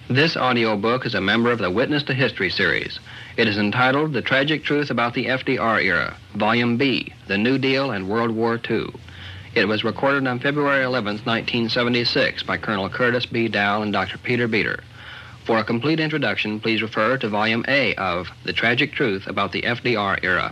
This audiobook is a member of the Witness to History series. It is entitled The Tragic Truth About the FDR Era, Volume B, The New Deal and World War II. It was recorded on February 11, 1976 by Colonel Curtis B. Dow and Dr. Peter Beater. For a complete introduction, please refer to Volume A of The Tragic Truth About the FDR Era.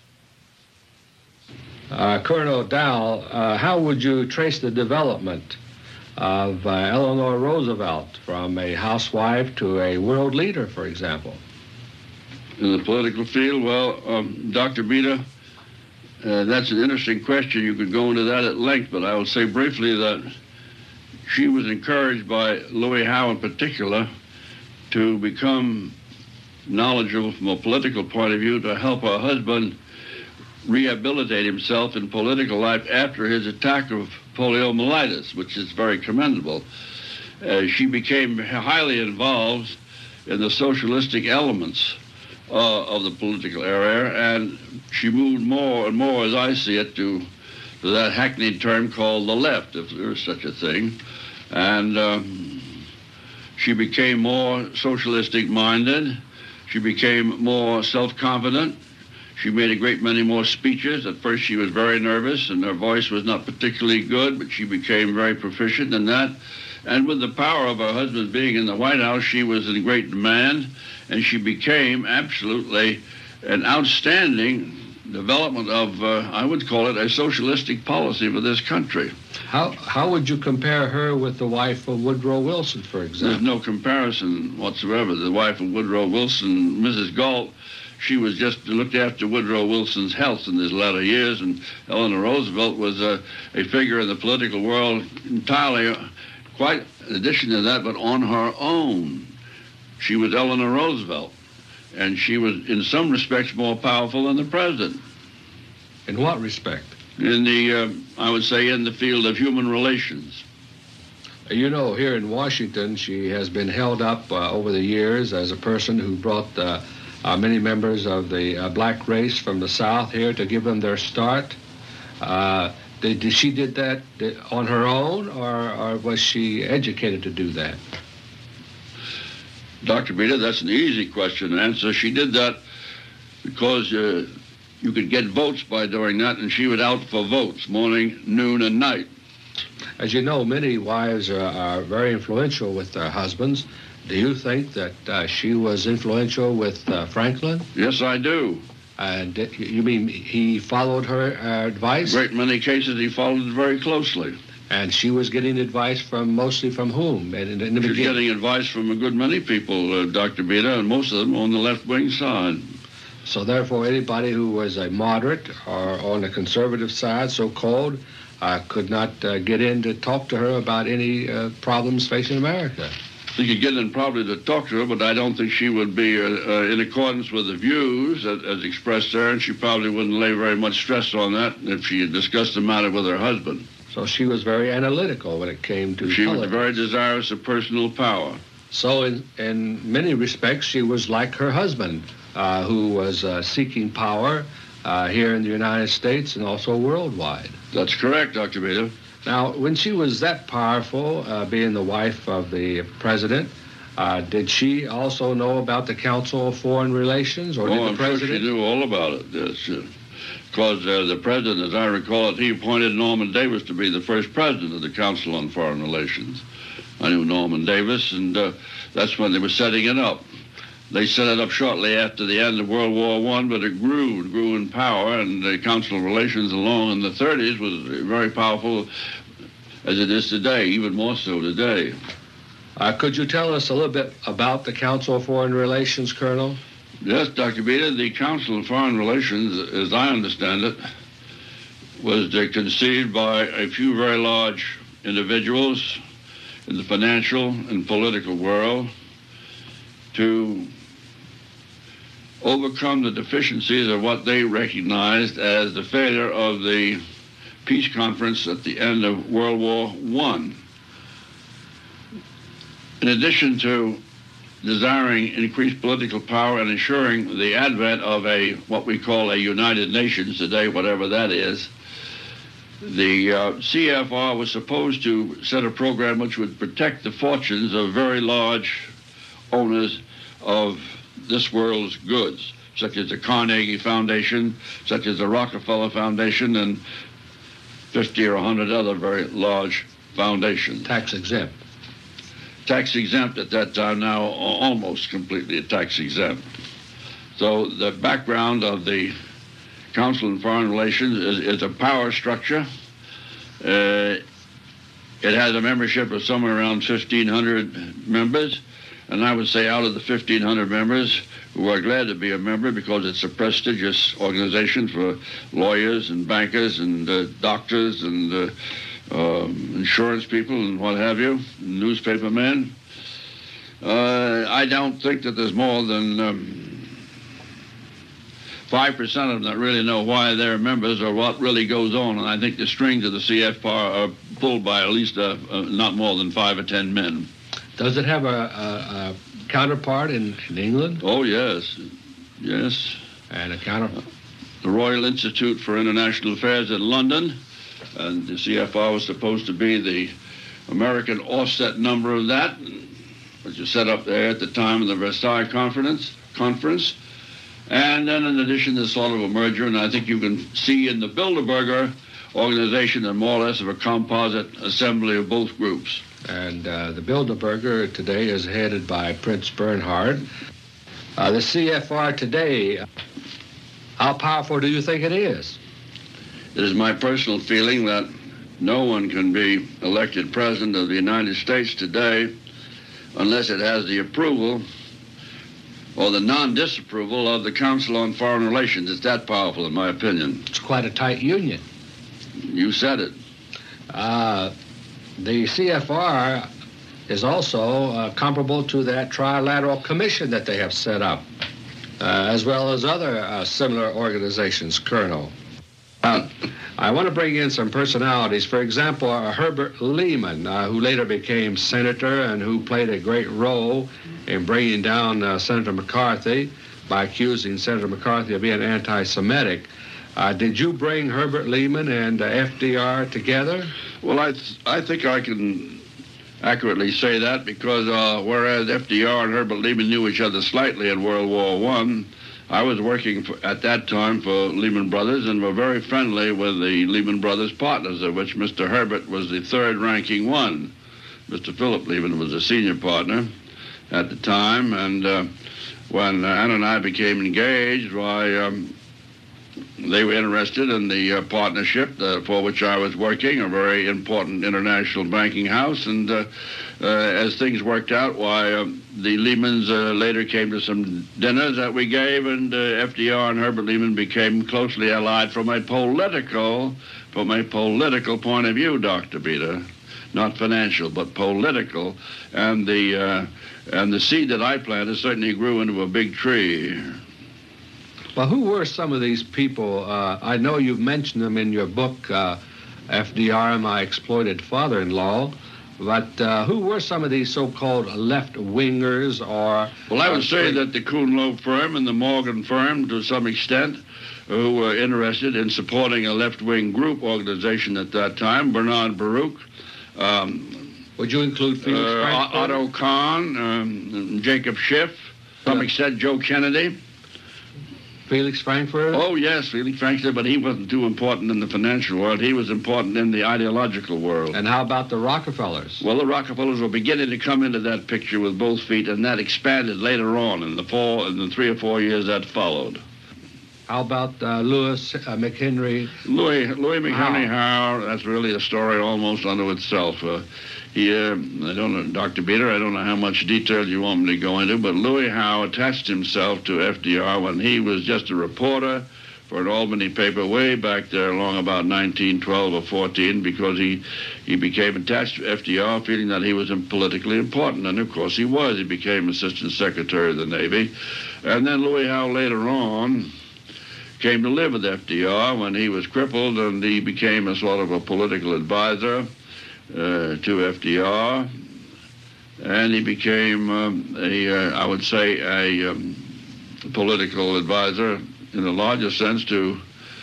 Colonel Dow, how would you trace the development of Eleanor Roosevelt from a housewife to a world leader, for example? In the political field, well, Dr. Beater, that's an interesting question. You could go into that at length, but I will say briefly that she was encouraged by Louis Howe in particular to become knowledgeable from a political point of view to help her husband rehabilitate himself in political life after his attack of poliomyelitis, which is very commendable. She became highly involved in the socialistic elements of the political area, and she moved more and more, as I see it, to that hackneyed term called the left, if there is such a thing. And she became more socialistic minded. She became more self-confident. She made a great many more speeches. At first she was very nervous and her voice was not particularly good, but she became very proficient in that. And with the power of her husband being in the White House, she was in great demand, and she became absolutely an outstanding development of, I would call it, a socialistic policy for this country. How would you compare her with the wife of Woodrow Wilson, for example? There's no comparison whatsoever. The wife of Woodrow Wilson, Mrs. Galt, she was just looked after Woodrow Wilson's health in his latter years, and Eleanor Roosevelt was a figure in the political world entirely, quite in addition to that, but on her own. She was Eleanor Roosevelt, and she was in some respects more powerful than the president. In what respect? In the, I would say, in the field of human relations. You know, here in Washington, she has been held up over the years as a person who brought many members of the black race from the South here to give them their start. Did she did that on her own, or was she educated to do that? Dr. Beater, that's an easy question to answer. She did that because you could get votes by doing that, and she would out for votes morning, noon, and night. As you know, many wives are very influential with their husbands. Do you think that she was influential with Franklin? Yes, I do. And you mean he followed her advice? In a great many cases, he followed it very closely. And she was getting advice mostly from whom? In the she was getting advice from a good many people, Dr. Beater, and most of them on the left-wing side. So therefore, anybody who was a moderate or on the conservative side, so-called, could not get in to talk to her about any problems facing America. He could get in probably to talk to her, but I don't think she would be in accordance with the views as expressed there, and she probably wouldn't lay very much stress on that if she had discussed the matter with her husband. So she was very analytical when it came to She politics. was very desirous of personal power. So in many respects, she was like her husband, who was seeking power here in the United States and also worldwide. That's correct, Dr. Beater. Now, when she was that powerful, being the wife of the president, did she also know about the Council of Foreign Relations, or did the president? Sure she knew all about it, yes. Because the president, as I recall it, he appointed Norman Davis to be the first president of the Council on Foreign Relations. I knew Norman Davis, and that's when they were setting it up. They set it up shortly after the end of World War I, but it grew in power, and the Council of Relations along in the 30s was very powerful as it is today, even more so today. Could you tell us a little bit about the Council of Foreign Relations, Colonel? Yes, Dr. Beater, the Council of Foreign Relations, as I understand it, was conceived by a few very large individuals in the financial and political world to overcome the deficiencies of what they recognized as the failure of the peace conference at the end of World War I. In addition to desiring increased political power and ensuring the advent of what we call a United Nations today, whatever that is, the CFR was supposed to set a program which would protect the fortunes of very large owners of this world's goods, such as the Carnegie Foundation, such as the Rockefeller Foundation, and 50 or 100 other very large foundations. Tax exempt. Tax exempt at that time, now almost completely tax exempt. So the background of the Council on Foreign Relations is a power structure. It has a membership of somewhere around 1,500 members, and I would say out of the 1,500 members who are glad to be a member because it's a prestigious organization for lawyers and bankers and doctors and insurance people and what have you, newspaper men. I don't think that there's more than 5% of them that really know why they're members or what really goes on. And I think the strings of the CFR are pulled by at least not more than 5 or 10 men. Does it have a counterpart in England? Oh, yes. Yes. And a counterpart? The Royal Institute for International Affairs in London. And the CFR was supposed to be the American offset number of that, which was set up there at the time of the Versailles Conference. And then in addition, there's sort of a merger, and I think you can see in the Bilderberger organization a more or less of a composite assembly of both groups. And the Bilderberger today is headed by Prince Bernhard. The CFR today, how powerful do you think it is? It is my personal feeling that no one can be elected President of the United States today unless it has the approval or the non-disapproval of the Council on Foreign Relations. It's that powerful, in my opinion. It's quite a tight union. You said it. The CFR is also comparable to that trilateral commission that they have set up, as well as other similar organizations, Colonel. I want to bring in some personalities. For example, Herbert Lehman, who later became senator and who played a great role in bringing down Senator McCarthy by accusing Senator McCarthy of being anti-Semitic. Did you bring Herbert Lehman and FDR together? Well, I think I can accurately say that because whereas FDR and Herbert Lehman knew each other slightly in World War I was working at that time for Lehman Brothers and were very friendly with the Lehman Brothers partners, of which Mr. Herbert was the third-ranking one. Mr. Philip Lehman was a senior partner at the time, and when Anna and I became engaged, they were interested in the partnership for which I was working, a very important international banking house, and as things worked out, the Lehmans later came to some dinners that we gave, and FDR and Herbert Lehman became closely allied from a political point of view, Dr. Beta, not financial, but political, and the seed that I planted certainly grew into a big tree. Well, who were some of these people? I know you've mentioned them in your book, FDR and My Exploited Father-in-Law, but who were some of these so-called left-wingers or... Well, I would say that the Kuhn Loeb firm and the Morgan firm, to some extent, who were interested in supporting a left-wing group organization at that time, Bernard Baruch. Would you include Felix Frankfurter? Otto Kahn, Jacob Schiff, to some extent Joe Kennedy. Felix Frankfurter? Oh, yes, Felix Frankfurter, but he wasn't too important in the financial world. He was important in the ideological world. And how about the Rockefellers? Well, the Rockefellers were beginning to come into that picture with both feet, and that expanded later on in the 3 or 4 years that followed. How about Louis McHenry? Louis McHenry Howe, that's really a story almost unto itself. I don't know, Dr. Beater, I don't know how much detail you want me to go into, but Louis Howe attached himself to FDR when he was just a reporter for an Albany paper way back there along about 1912 or 14 because he became attached to FDR feeling that he was politically important, and of course he was. He became Assistant Secretary of the Navy. And then Louis Howe later on came to live with FDR when he was crippled, and he became a sort of a political advisor to FDR, and he became I would say a political advisor in a larger sense to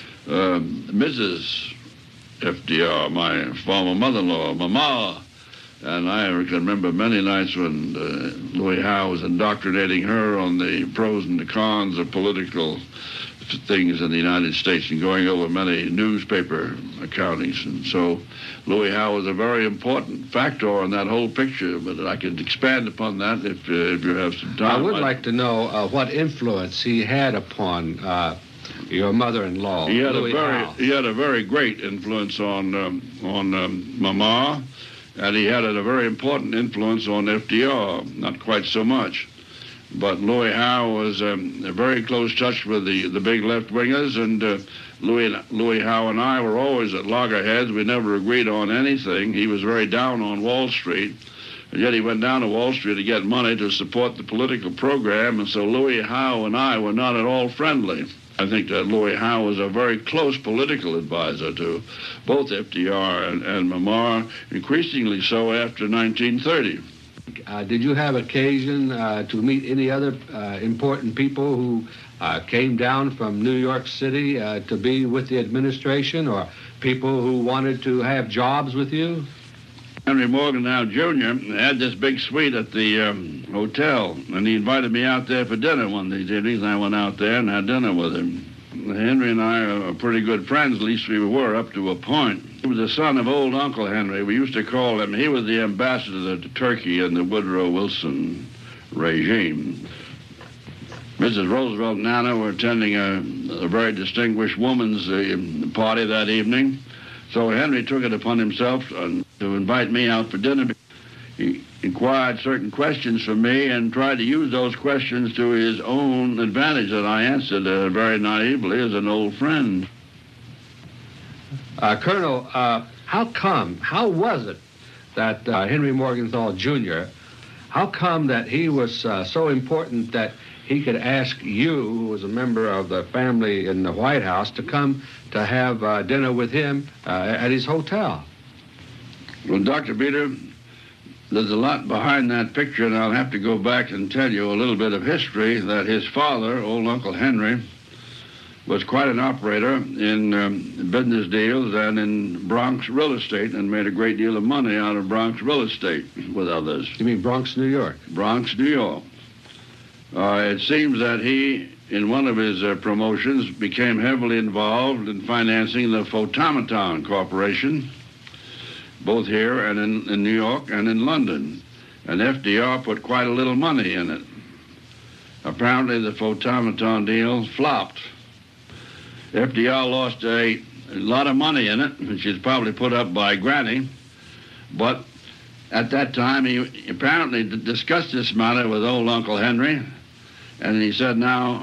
Mrs. FDR, my former mother-in-law, Mama And I can remember many nights when Louis Howe was indoctrinating her on the pros and the cons of political things in the United States and going over many newspaper accountings. And so Louis Howe was a very important factor in that whole picture, but I could expand upon that if you have some time. I would like to know what influence he had upon your mother-in-law, Louis Howe. He had a very great influence on Mama, and he had a very important influence on FDR, not quite so much. But Louis Howe was a very close touch with the big left-wingers, and Louis Howe and I were always at loggerheads. We never agreed on anything. He was very down on Wall Street, and yet he went down to Wall Street to get money to support the political program, and so Louis Howe and I were not at all friendly. I think that Louis Howe was a very close political advisor to both FDR and Mama, increasingly so after 1930. Did you have occasion to meet any other important people who came down from New York City to be with the administration, or people who wanted to have jobs with you? Henry Morgenthau Jr. had this big suite at the hotel, and he invited me out there for dinner one of these evenings. I went out there and had dinner with him. Henry and I are pretty good friends, at least we were up to a point. He was the son of old Uncle Henry. We used to call him. He was the ambassador to Turkey in the Woodrow Wilson regime. Mrs. Roosevelt and Nana were attending a very distinguished woman's party that evening. So Henry took it upon himself to invite me out for dinner. He inquired certain questions from me and tried to use those questions to his own advantage, that I answered very naively as an old friend. Colonel, how was it that Henry Morgenthau Jr., how come that he was so important that he could ask you, who was a member of the family in the White House, to come to have dinner with him at his hotel? Well, Dr. Beter, there's a lot behind that picture, and I'll have to go back and tell you a little bit of history, that his father, old Uncle Henry, was quite an operator in business deals and in Bronx real estate, and made a great deal of money out of Bronx real estate with others. You mean Bronx, New York? Bronx, New York. It seems that he, in one of his promotions, became heavily involved in financing the Photomaton Corporation, both here and in New York and in London. And FDR put quite a little money in it. Apparently the Photomaton deal flopped. FDR lost a lot of money in it, which is probably put up by Granny. But at that time, he apparently discussed this matter with old Uncle Henry. And he said, "Now,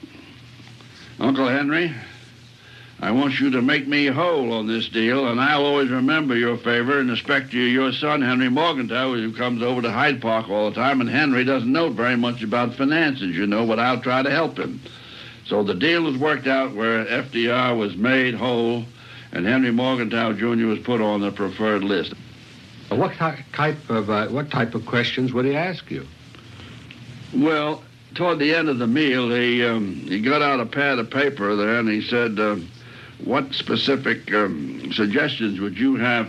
Uncle Henry, I want you to make me whole on this deal, and I'll always remember your favor in respect to your son, Henry Morgenthau, who comes over to Hyde Park all the time, and Henry doesn't know very much about finances, you know, but I'll try to help him." So the deal was worked out where FDR was made whole, and Henry Morgenthau Jr. was put on the preferred list. What type of questions would he ask you? Well, toward the end of the meal, he got out a pad of paper there, and he said, "What specific suggestions would you have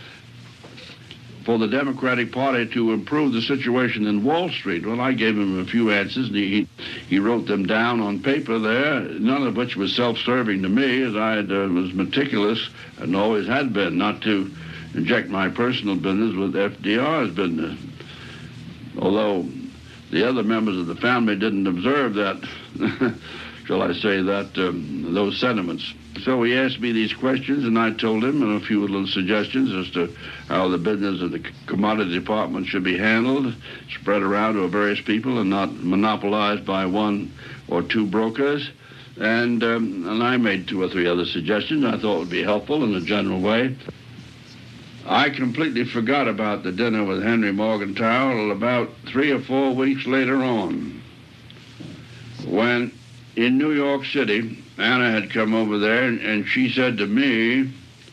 for the Democratic Party to improve the situation in Wall Street?" Well, I gave him a few answers, and he wrote them down on paper there, none of which was self-serving to me, as I was meticulous and always had been, not to inject my personal business with FDR's business. Although the other members of the family didn't observe that, shall I say, that those sentiments. So he asked me these questions, and I told him a few little suggestions as to how the business of the commodity department should be handled, spread around to various people and not monopolized by one or two brokers. And I made 2 or 3 other suggestions I thought would be helpful in a general way. I completely forgot about the dinner with Henry Morgenthau until about 3 or 4 weeks later on, when in New York City, Anna had come over there, and she said to me,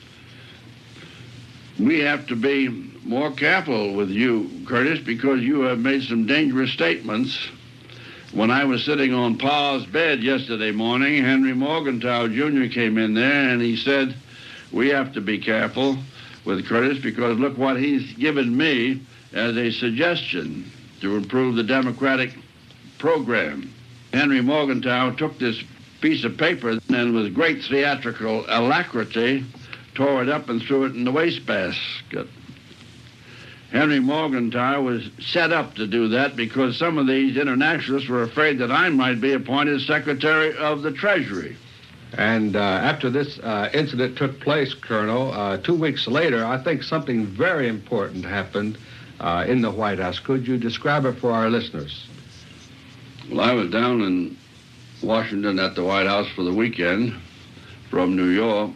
"We have to be more careful with you, Curtis, because you have made some dangerous statements. When I was sitting on Pa's bed yesterday morning, Henry Morgenthau Jr. came in there, and he said, 'We have to be careful. with Curtis because look what he's given me as a suggestion to improve the Democratic program. Henry Morgenthau took this piece of paper and with great theatrical alacrity tore it up and threw it in the wastebasket. Henry Morgenthau was set up to do that because some of these internationalists were afraid that I might be appointed Secretary of the Treasury. And after this incident took place, Colonel, 2 weeks later, I think something very important happened in the White House. Could you describe it for our listeners? Well, I was down in Washington at the White House for the weekend from New York.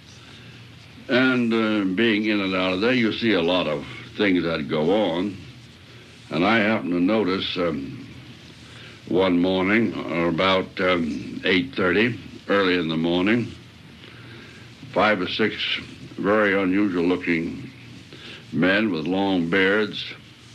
And being in and out of there, you see a lot of things that go on. And I happened to notice one morning, about 8:30, early in the morning, 5 or 6 very unusual-looking men with long beards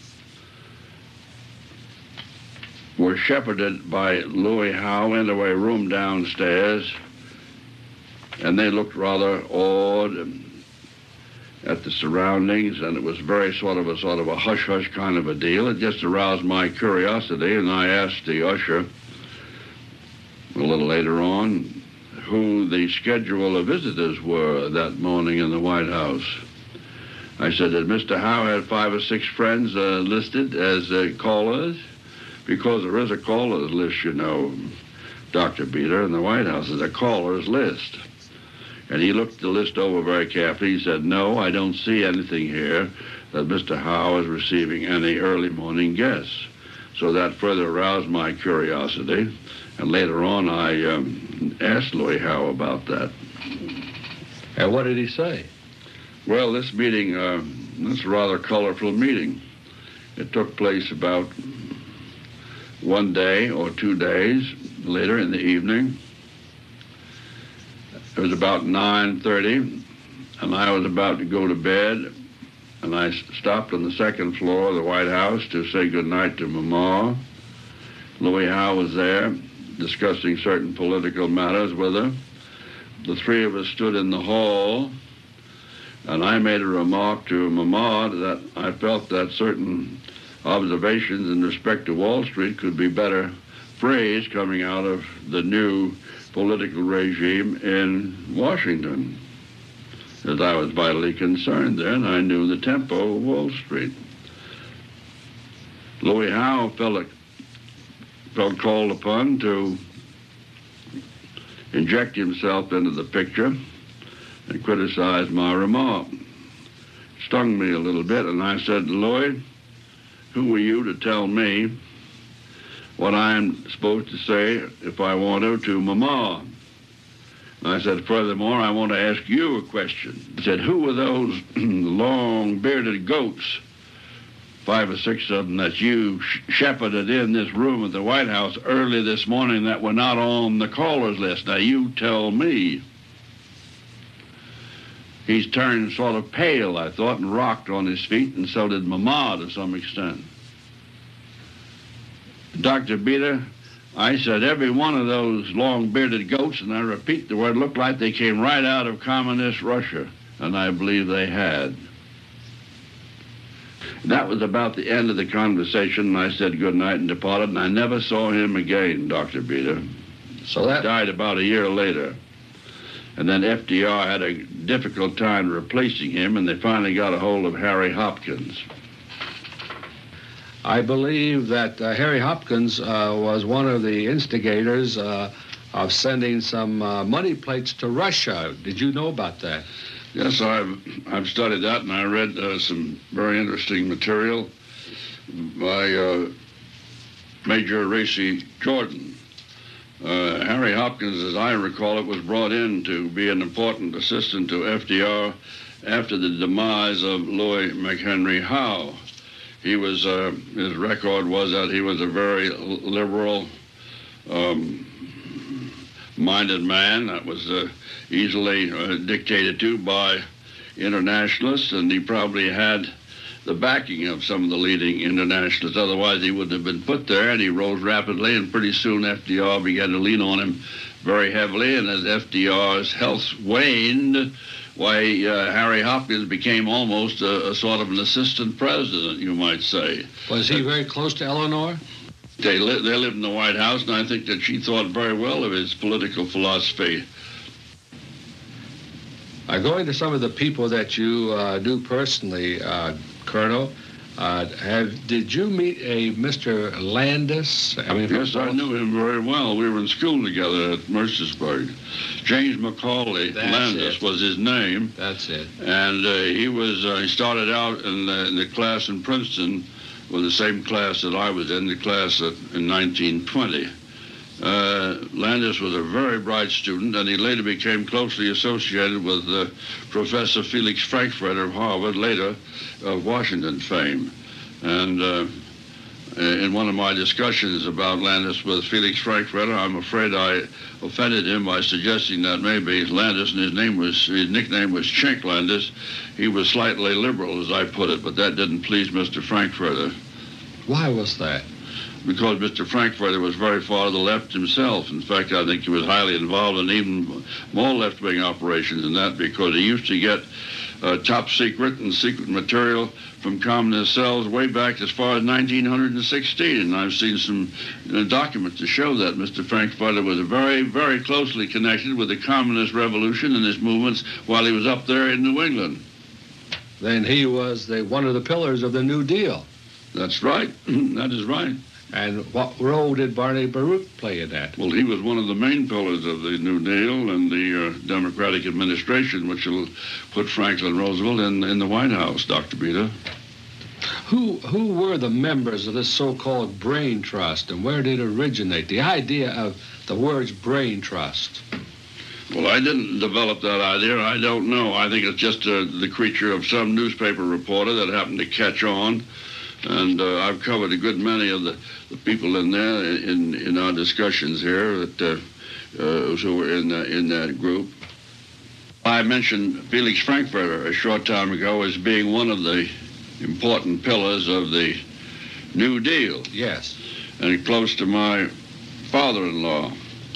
were shepherded by Louis Howe into a room downstairs, and they looked rather awed at the surroundings, and it was very sort of a hush-hush kind of a deal. It just aroused my curiosity, and I asked the usher a little later on who the schedule of visitors were that morning in the White House. I said, did Mr. Howe have 5 or 6 friends listed as callers? Because there is a callers list, you know, Dr. Beter, in the White House is a callers list. And he looked the list over very carefully. He said, no, I don't see anything here that Mr. Howe is receiving any early morning guests. So that further aroused my curiosity. And later on, I asked Louis Howe about that. And what did he say? Well, this meeting, this rather colorful meeting, it took place about 1 day or 2 days later in the evening. It was about 9:30, and I was about to go to bed, and I stopped on the second floor of the White House to say goodnight to Mama. Louis Howe was there discussing certain political matters with her. The 3 of us stood in the hall, and I made a remark to Mama that I felt that certain observations in respect to Wall Street could be better phrased coming out of the new political regime in Washington, as I was vitally concerned there, and I knew the tempo of Wall Street. Louis Howe felt called upon to inject himself into the picture and criticize my remark. It stung me a little bit, and I said, Louis, who are you to tell me what I'm supposed to say if I want to Mama? And I said, furthermore, I want to ask you a question. He said, who were those long-bearded goats, 5 or 6 of them, that you shepherded in this room at the White House early this morning that were not on the callers list? Now, you tell me. He's turned sort of pale, I thought, and rocked on his feet, and so did Mama to some extent. Dr. Beter, I said every one of those long-bearded goats, and I repeat the word, looked like they came right out of communist Russia, and I believe they had. That was about the end of the conversation, and I said goodnight and departed, and I never saw him again, Dr. Beter. So that He died about a year later. And then FDR had a difficult time replacing him, and they finally got a hold of Harry Hopkins. I believe that Harry Hopkins was one of the instigators of sending some money plates to Russia. Did you know about that? Yes, I've studied that, and I read some very interesting material by Major Racy Jordan. Harry Hopkins, as I recall it, was brought in to be an important assistant to FDR after the demise of Louis McHenry Howe. He was, his record was that he was a very liberal minded man that was easily dictated to by internationalists, and he probably had the backing of some of the leading internationalists. Otherwise, he wouldn't have been put there, and he rose rapidly, and pretty soon FDR began to lean on him very heavily, and as FDR's health waned, why Harry Hopkins became almost a sort of an assistant president, you might say. Was he very close to Eleanor? They lived in the White House, and I think that she thought very well of his political philosophy. Going to some of the people that you knew personally, Colonel, did you meet a Mr. Landis? Yes, I knew him very well. We were in school together at Mercersburg. James Macaulay Landis was his name. That's it. And he started out in the class in Princeton with the same class that I was in, the class in 1920. Landis was a very bright student, and he later became closely associated with Professor Felix Frankfurter of Harvard, later of Washington fame. And in one of my discussions about Landis with Felix Frankfurter, I'm afraid I offended him by suggesting that maybe Landis, and his nickname was Chink Landis, he was slightly liberal, as I put it, but that didn't please Mr. Frankfurter. Why was that? Because Mr. Frankfurter was very far to the left himself. In fact, I think he was highly involved in even more left-wing operations than that, because he used to get top secret and secret material from communist cells way back as far as 1916. And I've seen some documents to show that Mr. Frankfurter was very, very closely connected with the communist revolution and its movements while he was up there in New England. Then he was one of the pillars of the New Deal. That's right. That is right. And what role did Barney Baruch play in that? Well, he was one of the main pillars of the New Deal and the Democratic administration, which will put Franklin Roosevelt in the White House, Dr. Beta. Who were the members of this so-called brain trust, and where did it originate? The idea of the words brain trust. Well, I didn't develop that idea. I don't know. I think it's just the creature of some newspaper reporter that happened to catch on. And I've covered a good many of the people in there in our discussions here who were in that group. I mentioned Felix Frankfurter a short time ago as being one of the important pillars of the New Deal. Yes. And close to my father-in-law.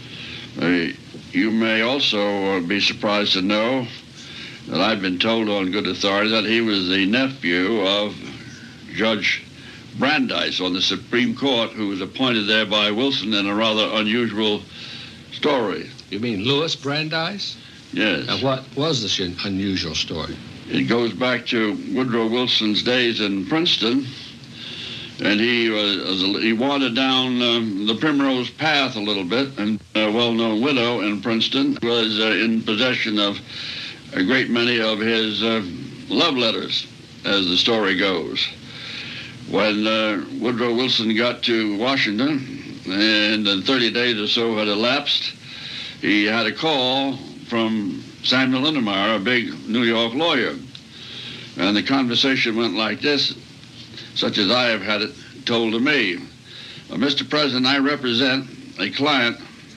You may also be surprised to know that I've been told on good authority that he was the nephew of Judge Brandeis on the Supreme Court, who was appointed there by Wilson in a rather unusual story. You mean Louis Brandeis? Yes. And what was this unusual story? It goes back to Woodrow Wilson's days in Princeton, and he wandered down the Primrose Path a little bit, and a well-known widow in Princeton was in possession of a great many of his love letters, as the story goes. When Woodrow Wilson got to Washington, and 30 days or so had elapsed, he had a call from Samuel Lindemeyer, a big New York lawyer. And the conversation went like this, such as I have had it told to me. Mr. President, I represent a client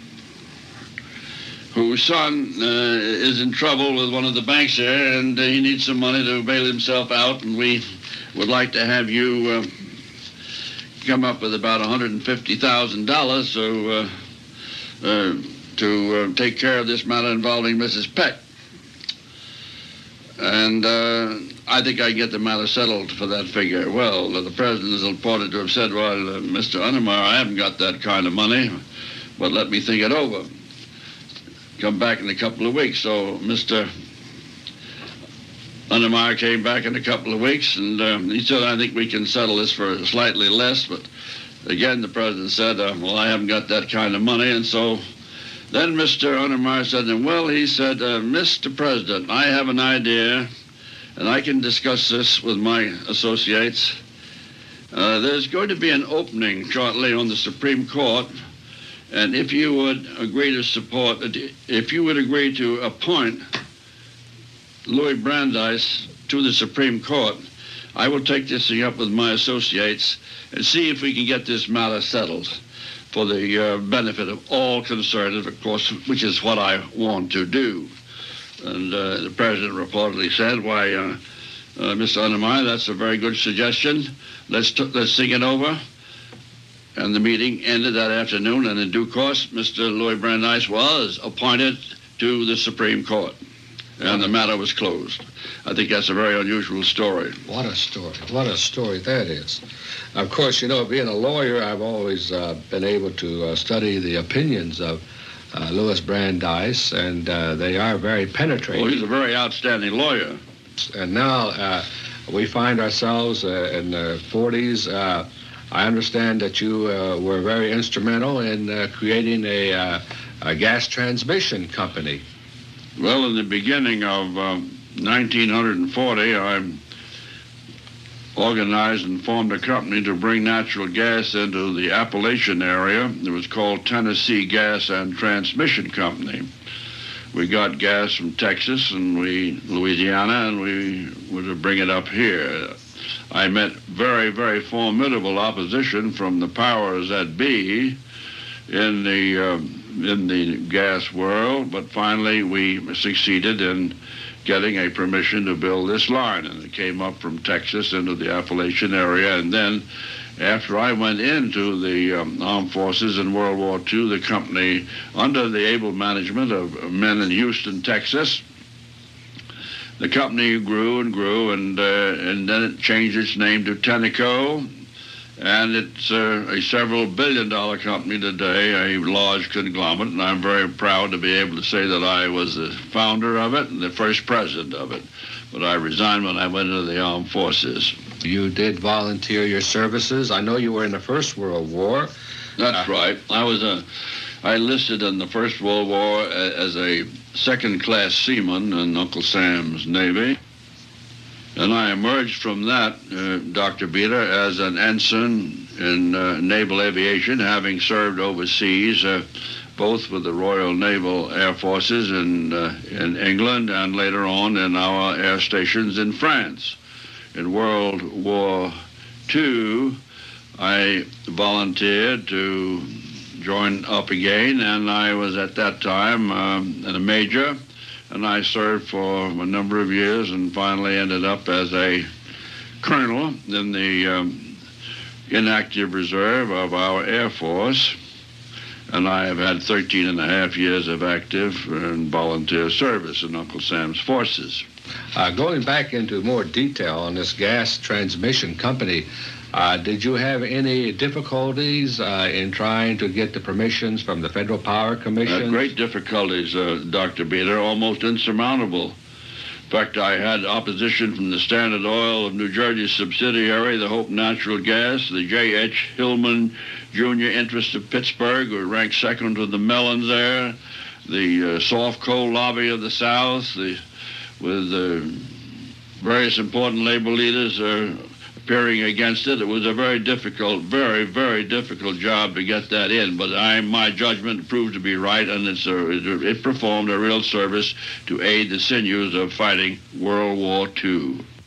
whose son is in trouble with one of the banks there, and he needs some money to bail himself out, and we would like to have you come up with about $150,000 to take care of this matter involving Mrs. Peck. And I think I can get the matter settled for that figure. Well, the president is reported to have said, well, Mr. Unnemeyer, I haven't got that kind of money, but let me think it over. Come back in a couple of weeks. So Mr. Unnemeyer came back in a couple of weeks, and he said, I think we can settle this for slightly less. But again, the president said, well, I haven't got that kind of money. And so then Mr. Unnemeyer said, well, he said, Mr. President, I have an idea, and I can discuss this with my associates. There's going to be an opening shortly on the Supreme Court, and if you would agree to appoint Louis Brandeis to the Supreme Court, I will take this thing up with my associates and see if we can get this matter settled for the benefit of all concerned, of course, which is what I want to do. And the president reportedly said, why, Mr. Unnemeyer, that's a very good suggestion. Let's think it over. And the meeting ended that afternoon, and in due course, Mr. Louis Brandeis was appointed to the Supreme Court. and the matter was closed. I think that's a very unusual story. What a story. What a story that is. Of course, you know, being a lawyer, I've always been able to study the opinions of Louis Brandeis, and they are very penetrating. Well, he's a very outstanding lawyer. And now we find ourselves in the 40s. I understand that you were very instrumental in creating a gas transmission company. Well, in the beginning of 1940, I organized and formed a company to bring natural gas into the Appalachian area. It was called Tennessee Gas and Transmission Company. We got gas from Texas and Louisiana, and we were to bring it up here. I met very, very formidable opposition from the powers that be in the gas world, but finally we succeeded in getting a permission to build this line, and it came up from Texas into the Appalachian area. And then after I went into the armed forces in World War II, the company, under the able management of men in Houston, Texas, the company grew and grew, and then it changed its name to Tenneco, and it's a several billion-dollar company today, a large conglomerate, and I'm very proud to be able to say that I was the founder of it and the first president of it. But I resigned when I went into the armed forces. You did volunteer your services. I know you were in the First World War. That's right. I enlisted in the First World War as a second-class seaman in Uncle Sam's Navy. And I emerged from that, Dr. Beta, as an ensign in naval aviation, having served overseas, both with the Royal Naval Air Forces in England and later on in our air stations in France. In World War II, I volunteered to join up again, and I was at that time a major, and I served for a number of years and finally ended up as a colonel in the inactive reserve of our Air Force, and I have had 13 and a half years of active and volunteer service in Uncle Sam's forces. Going back into more detail on this gas transmission company, did you have any difficulties in trying to get the permissions from the Federal Power Commission? Great difficulties, Dr. Beta, almost insurmountable. In fact, I had opposition from the Standard Oil of New Jersey subsidiary, the Hope Natural Gas, the J.H. Hillman Jr. Interest of Pittsburgh, who ranked second to the Mellons there, the soft coal lobby of the South, with various important labor leaders appearing against it. It was a very difficult, very, very difficult job to get that in, but my judgment proved to be right, and it performed a real service to aid the sinews of fighting World War II.